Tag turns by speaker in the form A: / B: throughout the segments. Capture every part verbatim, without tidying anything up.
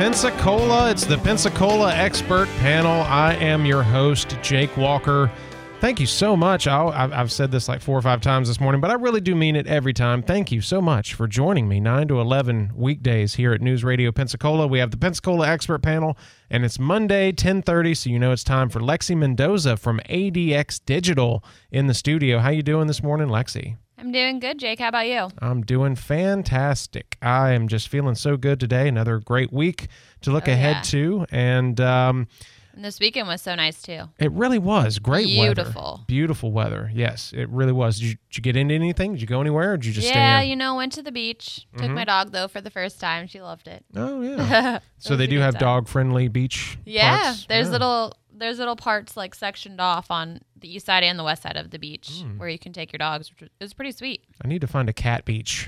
A: Pensacola. It's the Pensacola Expert Panel. I am your host, Jake Walker. Thank you so much. I'll, I've said this like four or five times this morning, but I really do mean it every time. Thank you so much for joining me nine to eleven weekdays here at News Radio Pensacola. We have the Pensacola Expert Panel, and it's Monday, ten thirty, so you know it's time for Lexi Mendoza from A D X Digital in the studio. How you doing this morning, Lexi?
B: I'm doing good, Jake. How about you?
A: I'm doing fantastic. I am just feeling so good today. Another great week to look
B: oh,
A: ahead
B: yeah.
A: to, and um,
B: And this weekend was so nice, too.
A: It really was. Great weather.
B: Beautiful.
A: Beautiful weather. Yes, it really was. Did you, did you get into anything? Did you go anywhere, or did you just
B: yeah,
A: stay in?
B: Yeah, you know, went to the beach. Took
A: mm-hmm.
B: my dog, though, for the first time. She loved it.
A: Oh, yeah. So they do have dog-friendly beach
B: Yeah,
A: parts?
B: there's
A: yeah.
B: little there's little parts, like, sectioned off on the east side and the west side of the beach mm. where you can take your dogs, which is pretty sweet.
A: I need to find a cat beach.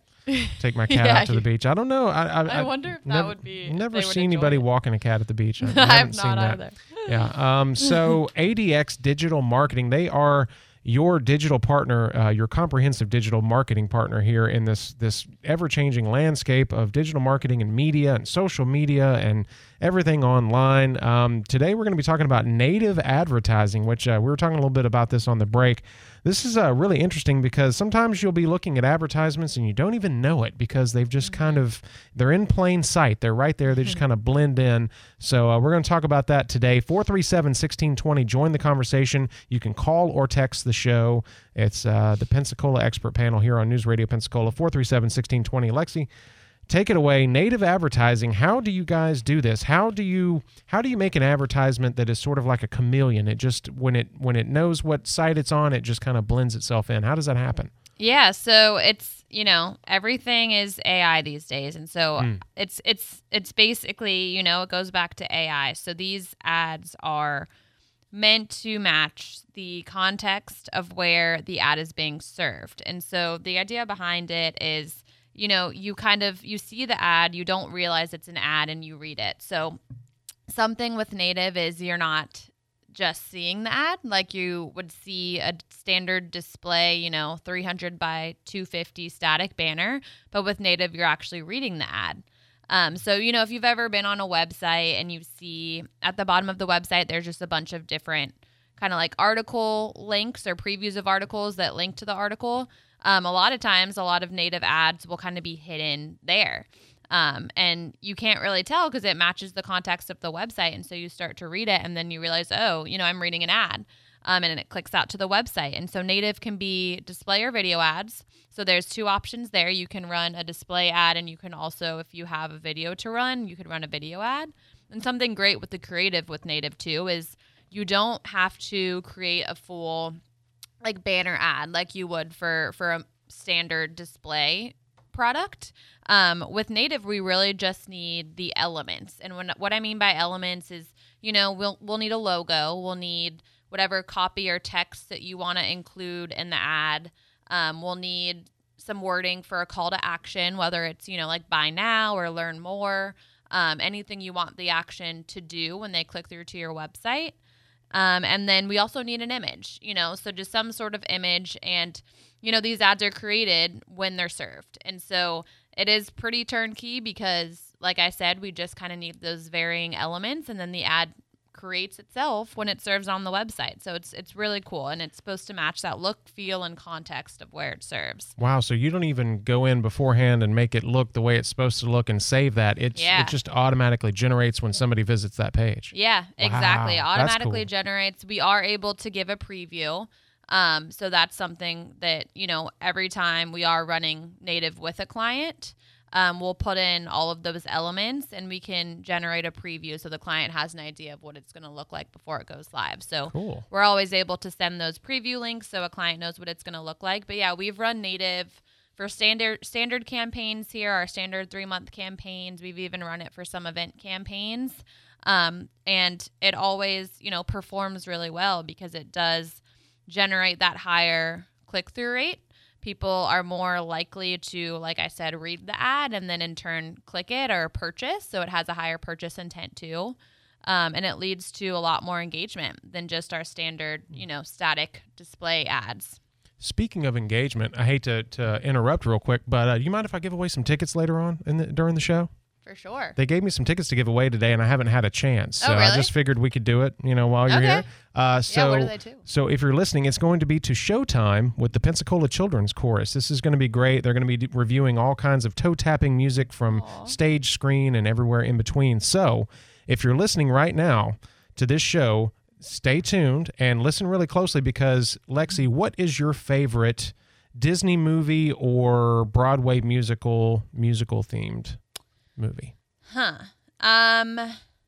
A: Take my cat
B: yeah,
A: out to the beach. I don't know. I I,
B: I wonder if
A: never,
B: that would be.
A: Never seen anybody
B: it.
A: walking a cat at the beach. I, I
B: I
A: haven't
B: have
A: seen
B: not
A: that.
B: either.
A: Yeah. Um. So A D X Digital Marketing, they are your digital partner, uh, your comprehensive digital marketing partner here in this this ever-changing landscape of digital marketing and media and social media and everything online. Um, today we're going to be talking about native advertising, which uh, we were talking a little bit about this on the break. This is uh, really interesting because sometimes you'll be looking at advertisements and you don't even know it because they've just mm-hmm. kind of, they're in plain sight. They're right there. They just kind of blend in. So uh, we're going to talk about that today. four three seven, one six two zero. Join the conversation. You can call or text the show. It's uh, the Pensacola Expert Panel here on News Radio Pensacola, four three seven, one six two zero. Lexi, take it away. Native advertising. How do you guys do this? How do you how do you make an advertisement that is sort of like a chameleon? It just when it when it knows what site it's on, it just kind of blends itself in. How does that happen?
B: Yeah, so it's, you know, everything is A I these days, and so mm. it's it's it's basically, you know, it goes back to A I. So these ads are meant to match the context of where the ad is being served. And so the idea behind it is, you know, you kind of, you see the ad, you don't realize it's an ad, and you read it. So something with native is you're not just seeing the ad like you would see a standard display, you know, three hundred by two fifty static banner, but with native, you're actually reading the ad. Um, so, you know, if you've ever been on a website and you see at the bottom of the website, there's just a bunch of different kind of like article links or previews of articles that link to the article. Um, a lot of times, a lot of native ads will kind of be hidden there. Um, and you can't really tell because it matches the context of the website. And so you start to read it and then you realize, oh, you know, I'm reading an ad. Um, and it clicks out to the website. And so native can be display or video ads. So there's two options there. You can run a display ad, and you can also, if you have a video to run, you could run a video ad. And something great with the creative with native too is you don't have to create a full like banner ad like you would for, for a standard display product. Um, with native, we really just need the elements. And when, what I mean by elements is, you know, we'll, we'll need a logo. We'll need whatever copy or text that you want to include in the ad. Um, we'll need some wording for a call to action, whether it's, you know, like buy now or learn more, um, anything you want the action to do when they click through to your website. Um, and then we also need an image, you know, so just some sort of image. And, you know, these ads are created when they're served. And so it is pretty turnkey because, like I said, we just kind of need those varying elements, and then the ad creates itself when it serves on the website. So it's it's really cool, and it's supposed to match that look, feel, and context of where it serves.
A: Wow, so you don't even go in beforehand and make it look the way it's supposed to look and save that. It's,
B: yeah.
A: It just automatically generates when somebody visits that page.
B: Yeah, exactly.
A: Wow,
B: automatically
A: cool.
B: generates. We are able to give a preview. Um, so that's something that, you know, every time we are running native with a client, Um, we'll put in all of those elements, and we can generate a preview so the client has an idea of what it's going to look like before it goes live. So
A: cool.
B: We're always able to send those preview links so a client knows what it's going to look like. But yeah, we've run native for standard standard campaigns here, our standard three-month campaigns. We've even run it for some event campaigns. Um, and it always, you know, performs really well because it does generate that higher click-through rate. People are more likely to, like I said, read the ad and then in turn click it or purchase. So it has a higher purchase intent too. Um, and it leads to a lot more engagement than just our standard, you know, static display ads.
A: Speaking of engagement, I hate to, to interrupt real quick, but uh, do you mind if I give away some tickets later on in the, during the show?
B: For sure.
A: They gave me some tickets to give away today, and I haven't had a chance. So
B: oh, really?
A: I just figured we could do it, you know, while you're
B: okay.
A: here. Uh, so,
B: yeah, what are they too?
A: So if you're listening, it's going to be to Showtime with the Pensacola Children's Chorus. This is going to be great. They're going to be reviewing all kinds of toe-tapping music from
B: Aww.
A: stage, screen, and everywhere in between. So if you're listening right now to this show, stay tuned and listen really closely because, Lexi, what is your favorite Disney movie or Broadway musical, musical-themed movie?
B: Huh. Um,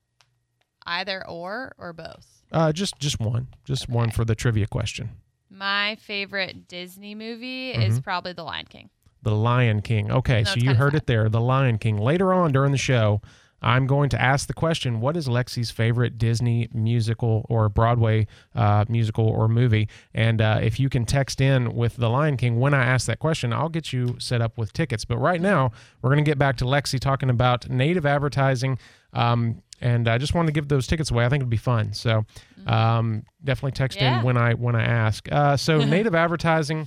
B: either or or both?
A: Uh, just just one. Just
B: okay.
A: one for the trivia question.
B: My favorite Disney movie
A: mm-hmm.
B: is probably The Lion King.
A: The Lion King. Okay,
B: no,
A: so you heard sad. it there. The Lion King. Later on during the show, I'm going to ask the question, what is Lexi's favorite Disney musical or Broadway uh, musical or movie? And uh, if you can text in with The Lion King when I ask that question, I'll get you set up with tickets. But right now, we're going to get back to Lexi talking about native advertising. Um, and I just wanted to give those tickets away. I think it'd be fun. So um, definitely text
B: yeah.
A: in when I when I ask. Uh, so native advertising,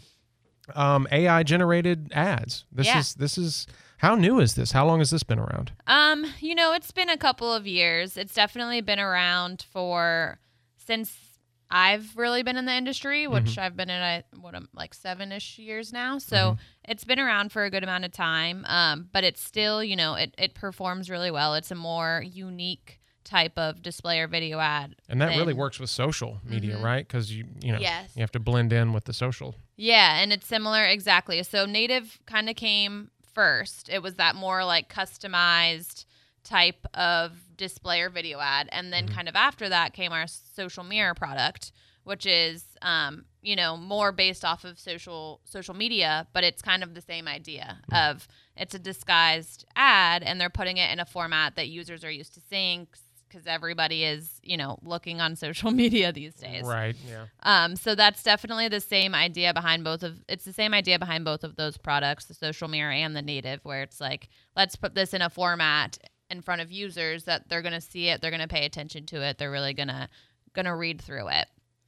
A: um, A I-generated ads. This
B: yeah.
A: is this is... How new is this? How long has this been around?
B: Um, you know, it's been a couple of years. It's definitely been around for since I've really been in the industry, which mm-hmm. I've been in a, what I'm like seven-ish years now. So mm-hmm. it's been around for a good amount of time. Um, but it's still, you know, it it performs really well. It's a more unique type of display or video ad.
A: And that
B: than,
A: really works with social media,
B: mm-hmm.
A: right? Because you you know
B: yes.
A: you have to blend in with the social.
B: Yeah, and it's similar exactly. So native kind of came first. It was that more like customized type of display or video ad, and then mm-hmm. kind of after that came our social mirror product, which is um you know more based off of social social media, but it's kind of the same idea mm-hmm. of it's a disguised ad and they're putting it in a format that users are used to seeing because everybody is, you know, looking on social media these days.
A: Right, yeah.
B: Um, so that's definitely the same idea behind both of, it's the same idea behind both of those products, the social mirror and the native, where it's like, let's put this in a format in front of users that they're going to see it, they're going to pay attention to it, they're really going to, going to read through it.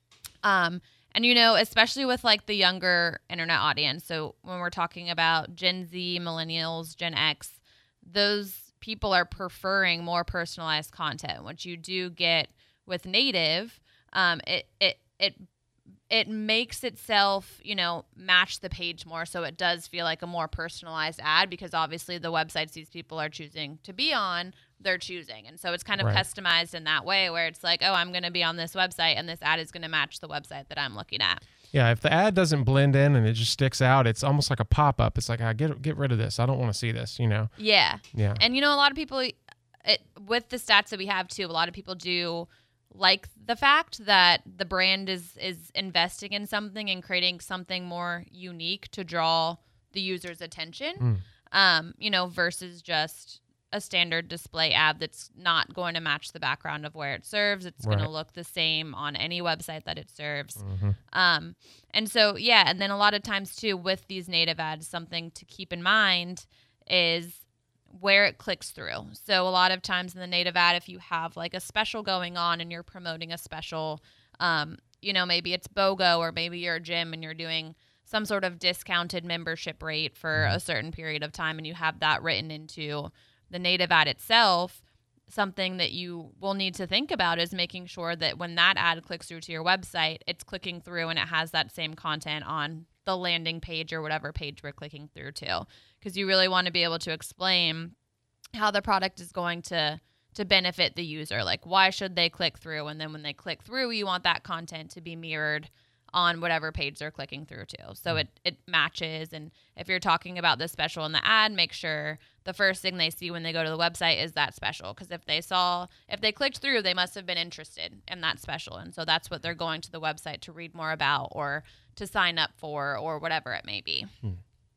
B: Um, and, you know, especially with like the younger internet audience. So when we're talking about Gen Z, millennials, Gen X, those people are preferring more personalized content. What you do get with native, um, it it it it makes itself, you know, match the page more, so it does feel like a more personalized ad because obviously the websites these people are choosing to be on, they're choosing, and so it's kind of
A: right.
B: customized in that way where it's like, oh, I'm going to be on this website, and this ad is going to match the website that I'm looking at.
A: Yeah, if the ad doesn't blend in and it just sticks out, it's almost like a pop-up. It's like, I get get rid of this. I don't want to see this, you know?
B: Yeah.
A: Yeah.
B: And, you know, a lot of people, it, with the stats that we have, too, a lot of people do like the fact that the brand is, is investing in something and creating something more unique to draw the user's attention,
A: mm.
B: um, you know, versus just a standard display ad that's not going to match the background of where it serves. It's
A: right.
B: going to look the same on any website that it serves.
A: Mm-hmm.
B: Um, and so, yeah, and then a lot of times, too, with these native ads, something to keep in mind is where it clicks through. So a lot of times in the native ad, if you have like a special going on and you're promoting a special, um, you know, maybe it's BOGO or maybe you're a gym and you're doing some sort of discounted membership rate for a certain period of time and you have that written into the native ad itself, something that you will need to think about is making sure that when that ad clicks through to your website, it's clicking through and it has that same content on the landing page or whatever page we're clicking through to. Because you really want to be able to explain how the product is going to to benefit the user. Like, why should they click through? And then when they click through, you want that content to be mirrored on whatever page they're clicking through to. So it, it matches. And if you're talking about this special in the ad, make sure the first thing they see when they go to the website is that special. Because if they saw, if they clicked through, they must have been interested in that special. And so that's what they're going to the website to read more about or to sign up for or whatever it may be. Hmm.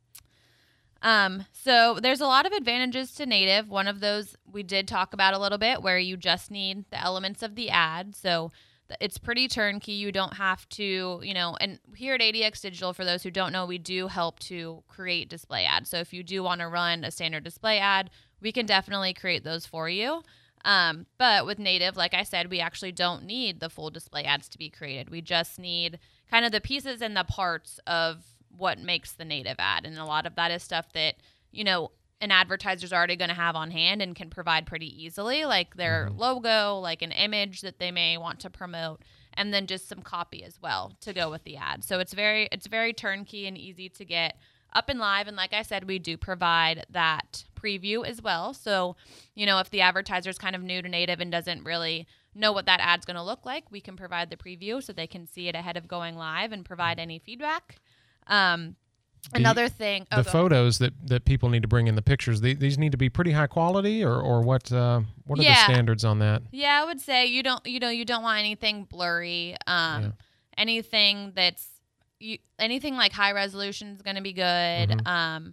B: Um, so there's a lot of advantages to native. One of those we did talk about a little bit where you just need the elements of the ad. So it's pretty turnkey. You don't have to, you know, and here at A D X Digital, for those who don't know, we do help to create display ads. So if you do want to run a standard display ad, we can definitely create those for you. Um, but with native, like I said, we actually don't need the full display ads to be created. We just need kind of the pieces and the parts of what makes the native ad. And a lot of that is stuff that, you know, an advertiser's already going to have on hand and can provide pretty easily, like their mm-hmm. logo, like an image that they may want to promote, and then just some copy as well to go with the ad. So it's very it's very turnkey and easy to get up and live. And like I said, we do provide that preview as well. So, you know, if the advertiser is kind of new to native and doesn't really know what that ad's going to look like, we can provide the preview so they can see it ahead of going live and provide any feedback. Um, The, Another thing,
A: oh, the photos that, that people need to bring in the pictures, they, these need to be pretty high quality, or, or what? Uh, what are yeah. the standards on that?
B: Yeah, I would say you don't you know you don't want anything blurry. Um, yeah. Anything that's you, anything like high resolution is going to be good. Mm-hmm. Um,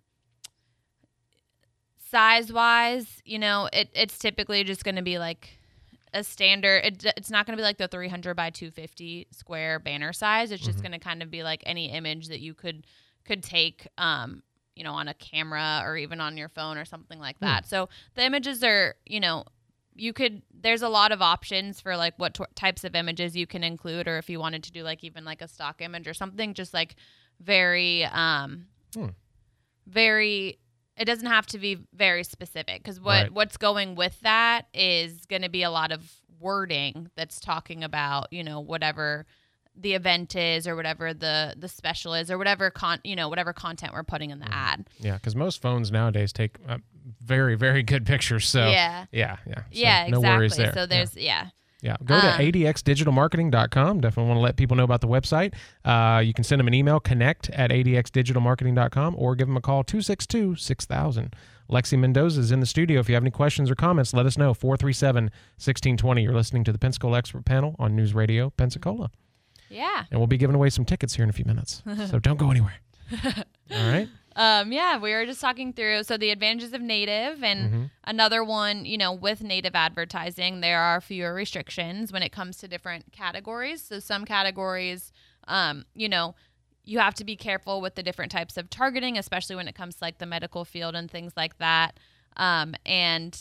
B: size wise, you know, it it's typically just going to be like a standard. It, it's not going to be like the three hundred by two fifty square banner size. It's just mm-hmm. going to kind of be like any image that you could. could take, um, you know, on a camera or even on your phone or something like that. Mm. So the images are, you know, you could, there's a lot of options for like what t- types of images you can include, or if you wanted to do like even like a stock image or something, just like very, um, mm. very, it doesn't have to be very specific, because what, right. what's going with that is going to be a lot of wording that's talking about, you know, whatever the event is, or whatever the the special is, or whatever con you know whatever content we're putting in the mm. ad.
A: Yeah, because most phones nowadays take uh, very very good pictures. So
B: yeah,
A: yeah, yeah, so
B: yeah,
A: no
B: exactly.
A: worries there.
B: So there's yeah.
A: yeah. Yeah, go to um, A D X digital marketing dot com. Definitely want to let people know about the website. Uh, you can send them an email, connect at A D X digital marketing dot com, or give them a call, two six two, six thousand. Lexi Mendoza is in the studio. If you have any questions or comments, let us know, four three seven, one six two zero. You're listening to the Pensacola Expert Panel on News Radio Pensacola.
B: Yeah.
A: And we'll be giving away some tickets here in a few minutes. So don't go anywhere. All right.
B: Um, yeah, we were just talking through, so the advantages of native, and mm-hmm. another one, you know, with native advertising, there are fewer restrictions when it comes to different categories. So some categories, um, you know, you have to be careful with the different types of targeting, especially when it comes to like the medical field and things like that. Um, and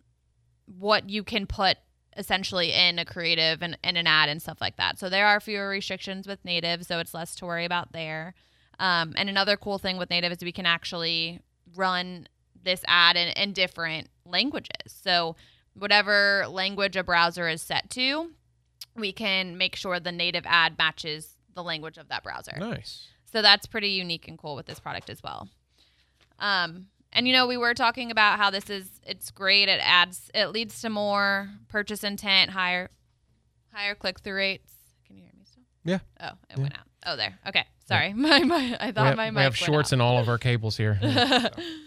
B: what you can put essentially in a creative and, and an ad and stuff like that. So there are fewer restrictions with native, so it's less to worry about there. Um, and another cool thing with native is we can actually run this ad in, in different languages. So whatever language a browser is set to, we can make sure the native ad matches the language of that browser.
A: Nice.
B: So that's pretty unique and cool with this product as well. Um, And, you know, we were talking about how this is, it's great. It adds, it leads to more purchase intent, higher, higher click-through rates. Can you hear me still?
A: Yeah.
B: Oh, it
A: yeah.
B: went out. Oh, there. Okay. Sorry. Yeah. my, my, I thought
A: have,
B: my mic
A: We have
B: went
A: shorts
B: out.
A: in all of our cables here. so.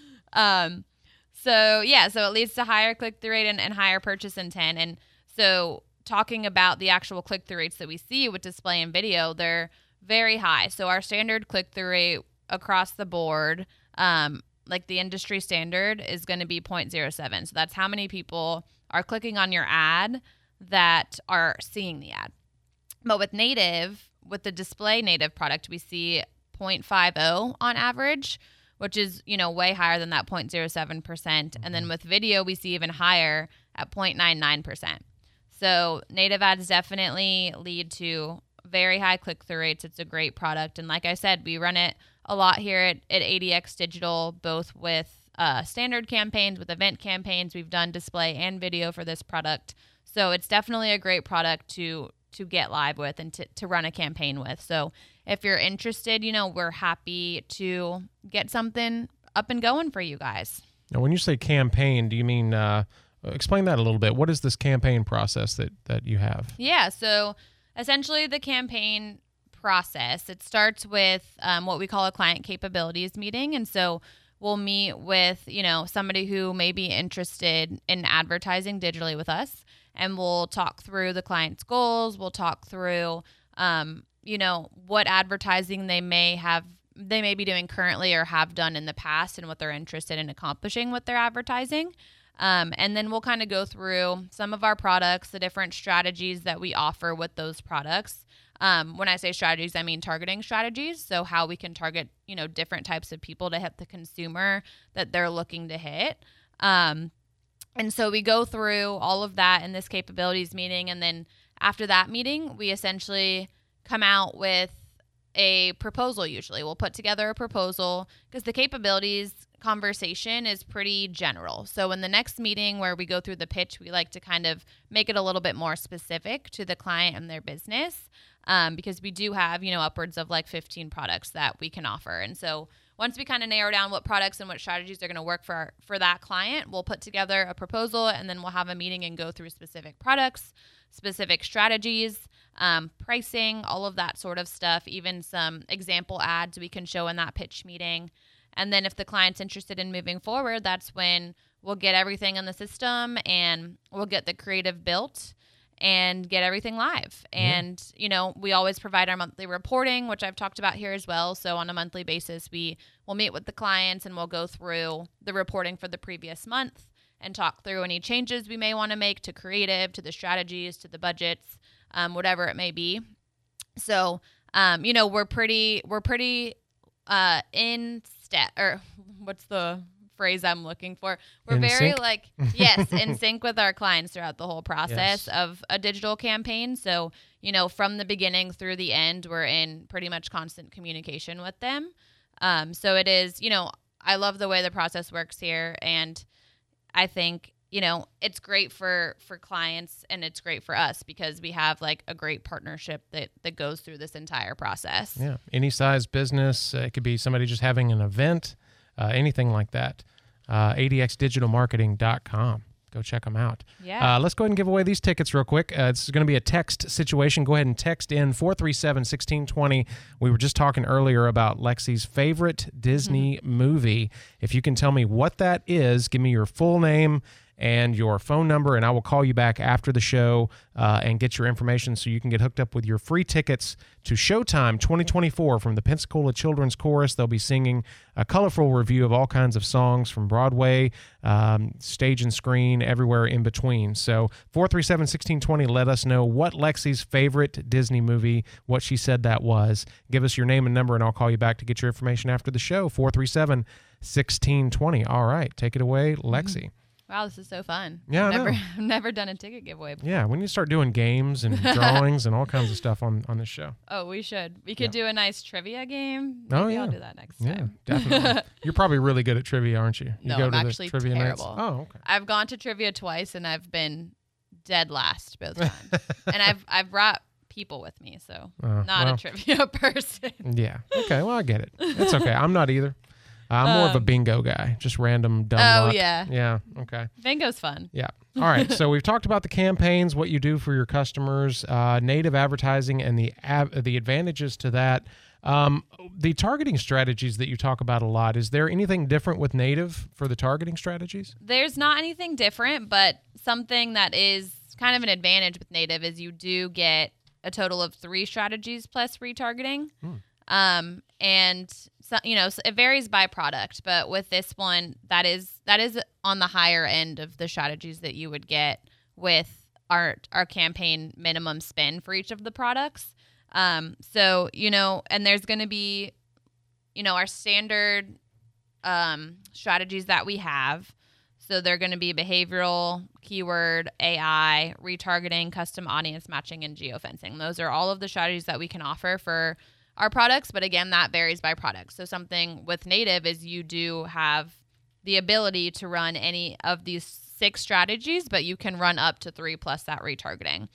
B: Um, so, yeah, so it leads to higher click-through rate and, and higher purchase intent. And so talking about the actual click-through rates that we see with display and video, they're very high. So our standard click-through rate across the board, um, like the industry standard, is going to be zero point zero seven. So that's how many people are clicking on your ad that are seeing the ad. But with native, with the display native product, we see zero point five zero on average, which is, you know, way higher than that zero point zero seven percent. Mm-hmm. And then with video, we see even higher at zero point nine nine percent. So native ads definitely lead to very high click-through rates. It's a great product. And like I said, we run it a lot here at, at A D X Digital, both with uh, standard campaigns, with event campaigns. We've done display and video for this product. So it's definitely a great product to to get live with and to, to run a campaign with. So if you're interested, you know, we're happy to get something up and going for you guys.
A: Now, when you say campaign, do you mean, uh, explain that a little bit. What is this campaign process that, that you have?
B: Yeah, so essentially the campaign process, it starts with um, what we call a client capabilities meeting. And so we'll meet with, you know, somebody who may be interested in advertising digitally with us, and we'll talk through the client's goals. We'll talk through, um, you know, what advertising they may have, they may be doing currently or have done in the past, and what they're interested in accomplishing with their advertising. Um, and then we'll kind of go through some of our products, the different strategies that we offer with those products. Um, when I say strategies, I mean targeting strategies. So how we can target, you know, different types of people to hit the consumer that they're looking to hit. Um, and so we go through all of that in this capabilities meeting. And then after that meeting, we essentially come out with a proposal. Usually we'll put together a proposal, because the capabilities conversation is pretty general. So in the next meeting where we go through the pitch, we like to kind of make it a little bit more specific to the client and their business, um, because we do have, you know, upwards of like fifteen products that we can offer. And so once we kind of narrow down what products and what strategies are going to work for our, for that client, we'll put together a proposal, and then we'll have a meeting and go through specific products, specific strategies, um, pricing, all of that sort of stuff, even some example ads we can show in that pitch meeting. And then if the client's interested in moving forward, that's when we'll get everything in the system and we'll get the creative built and get everything live. Mm-hmm. And, you know, we always provide our monthly reporting, which I've talked about here as well. So on a monthly basis, we will meet with the clients and we'll go through the reporting for the previous month and talk through any changes we may want to make to creative, to the strategies, to the budgets, um, whatever it may be. So, um, you know, we're pretty, we're pretty uh, in step, or what's the phrase I'm looking for? We're
A: in
B: very
A: sync?
B: like, yes, in sync with our clients throughout the whole process
A: Yes.
B: of a digital campaign. So, you know, from the beginning through the end, we're in pretty much constant communication with them. Um, so it is, you know, I love the way the process works here. And I think, you know, it's great for, for clients and it's great for us because we have like a great partnership that, that goes through this entire process.
A: Yeah. Any size business. Uh, it could be somebody just having an event, uh, anything like that. Uh, A D X digital marketing dot com. Go check them out.
B: Yeah.
A: Uh, let's go ahead and give away these tickets real quick. Uh, it's going to be a text situation. Go ahead and text in four three seven, one six two zero. We were just talking earlier about Lexi's favorite Disney
B: Mm-hmm.
A: movie. If you can tell me what that is, give me your full name and your phone number, and I will call you back after the show uh, and get your information so you can get hooked up with your free tickets to Showtime twenty twenty-four from the Pensacola Children's Chorus. They'll be singing a colorful review of all kinds of songs from Broadway, um, stage and screen, everywhere in between. So four three seven, one six two zero, let us know what Lexi's favorite Disney movie, what she said that was. Give us your name and number, and I'll call you back to get your information after the show, four three seven, one six two zero. All right, take it away, Lexi.
B: Mm-hmm. Wow, this is so fun.
A: Yeah,
B: I've
A: I
B: never,
A: know.
B: I've never done a ticket giveaway before.
A: Yeah, we need to start doing games and drawings and all kinds of stuff on, on this show.
B: Oh, we should. We could
A: Yeah.
B: do a nice trivia game.
A: Oh,
B: Maybe
A: yeah.
B: I'll do that next
A: Yeah,
B: time.
A: definitely. You're probably really good at trivia, aren't you? You
B: No,
A: go
B: I'm
A: to the
B: actually
A: trivia
B: terrible.
A: nights? Oh, okay.
B: I've gone to trivia twice and I've been dead last both times. And I've I've brought people with me, so
A: Uh,
B: not
A: well,
B: a trivia person.
A: Yeah. Okay. Well, I get it. It's okay. I'm not either. I'm more of a
B: Um,
A: bingo guy. Just random dumb
B: Oh,
A: luck.
B: yeah.
A: Yeah. Okay.
B: Bingo's fun.
A: Yeah. All right. So we've talked about the campaigns, what you do for your customers, uh, native advertising, and the av- the advantages to that. Um, the targeting strategies that you talk about a lot. Is there anything different with native for the targeting strategies?
B: There's not anything different, but something that is kind of an advantage with native is you do get a total of three strategies plus retargeting.
A: Hmm.
B: Um, and so, you know, so it varies by product, but with this one, that is, that is on the higher end of the strategies that you would get with our, our campaign minimum spend for each of the products. Um, so, you know, and there's going to be, you know, our standard, um, strategies that we have. So they're going to be behavioral, keyword, A I, retargeting, custom audience matching, and geofencing. Those are all of the strategies that we can offer for our products, but again, that varies by product. So something with native is you do have the ability to run any of these six strategies, but you can run up to three plus that retargeting.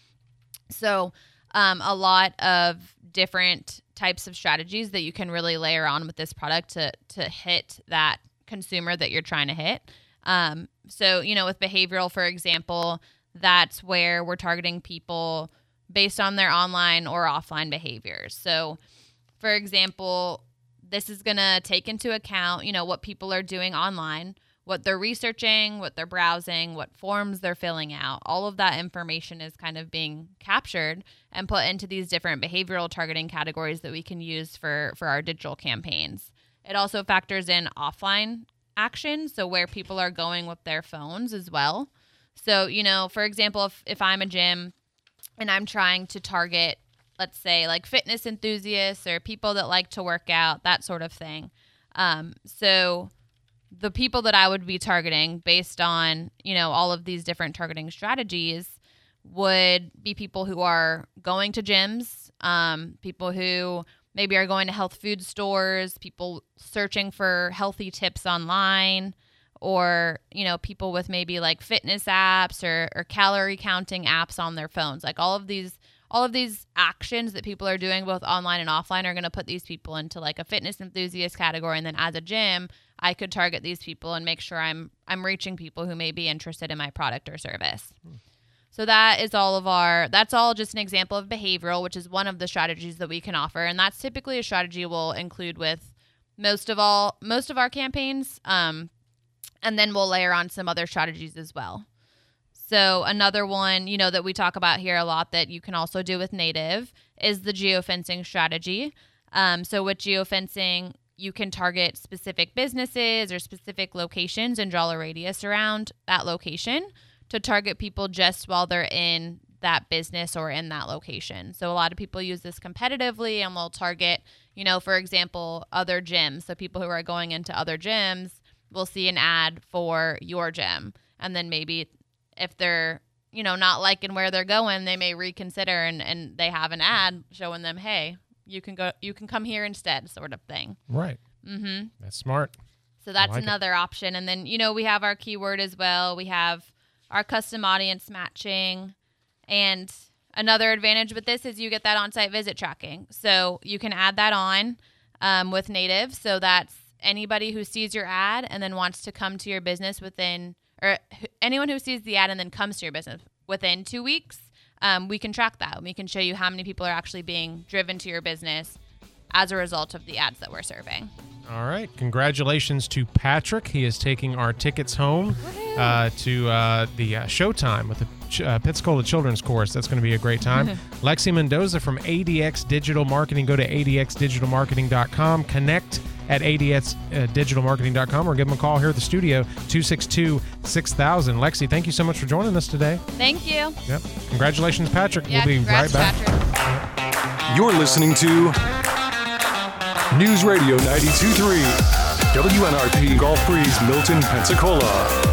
B: So um, a lot of different types of strategies that you can really layer on with this product to to hit that consumer that you're trying to hit. Um, so, you know, with behavioral, for example, that's where we're targeting people based on their online or offline behaviors. So, for example, this is going to take into account, you know, what people are doing online, what they're researching, what they're browsing, what forms they're filling out. All of that information is kind of being captured and put into these different behavioral targeting categories that we can use for, for our digital campaigns. It also factors in offline action, so where people are going with their phones as well. So, you know, for example, if, if I'm a gym and I'm trying to target, let's say, like fitness enthusiasts or people that like to work out, that sort of thing. Um, so the people that I would be targeting based on, you know, all of these different targeting strategies would be people who are going to gyms, um, people who maybe are going to health food stores, people searching for healthy tips online, or, you know, people with maybe like fitness apps or, or calorie counting apps on their phones. Like all of these all of these actions that people are doing both online and offline are going to put these people into like a fitness enthusiast category. And then as a gym, I could target these people and make sure I'm I'm reaching people who may be interested in my product or service. Hmm. So that is all of our, that's all just an example of behavioral, which is one of the strategies that we can offer. And that's typically a strategy we'll include with most of all, most of our campaigns. Um, and then we'll layer on some other strategies as well. So another one, you know, that we talk about here a lot that you can also do with native is the geofencing strategy. Um, so with geofencing, you can target specific businesses or specific locations and draw a radius around that location to target people just while they're in that business or in that location. So a lot of people use this competitively and will target, you know, for example, other gyms. So people who are going into other gyms will see an ad for your gym. And then maybe if they're, you know, not liking where they're going, they may reconsider and, and they have an ad showing them, hey, you can go, you can come here instead, sort of thing.
A: Right.
B: Mm-hmm.
A: That's smart.
B: So that's
A: like
B: another
A: it.
B: option. And then, you know, we have our keyword as well. We have our custom audience matching. And another advantage with this is you get that on-site visit tracking. So you can add that on um, with native. So that's anybody who sees your ad and then wants to come to your business within, or anyone who sees the ad and then comes to your business within two weeks, um, we can track that. We can show you how many people are actually being driven to your business as a result of the ads that we're serving.
A: All right. Congratulations to Patrick. He is taking our tickets home uh, to uh, the uh, Showtime with the Ch- uh, Pensacola Children's Course. That's going to be a great time. Lexi Mendoza from A D X Digital Marketing. Go to A D X digital marketing dot com. Connect at A D X digital marketing dot com or give them a call here at the studio, two six two, six thousand. Lexi, thank you so much for joining us today.
B: Thank you.
A: Yep. Congratulations, Patrick.
B: Yeah,
A: we'll be right back.
B: Patrick.
C: You're listening to News Radio ninety-two point three, W N R P Gulf Breeze, Milton, Pensacola.